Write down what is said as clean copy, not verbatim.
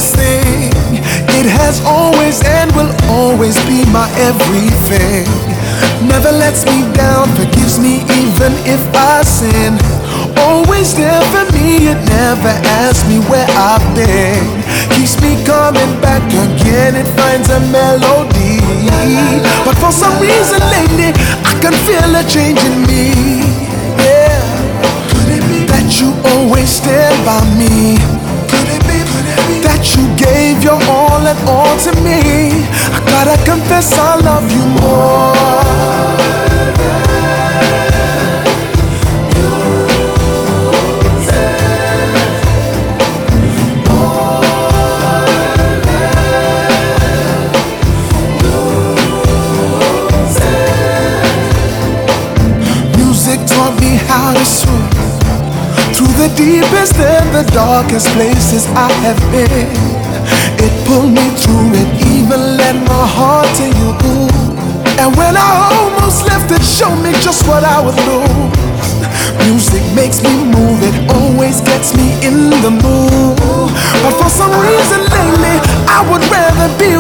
greatest thing. It has always and will always be my everything. Never lets me down, forgives me even if I sin. Always there for me, it never asks me where I've been. Keeps me coming back again, it finds a melody. But for some reason lately, I can feel a change in me. Yeah. Could it be that you always stand by me? Could it be that you gave your all and all to me? I gotta confess I love you more. Taught me how to swim through the deepest and the darkest places I have been. It pulled me through it, even led my heart to you. And when I almost left, it showed me just what I would lose. Music makes me move, it always gets me in the mood. But for some reason lately, I would rather be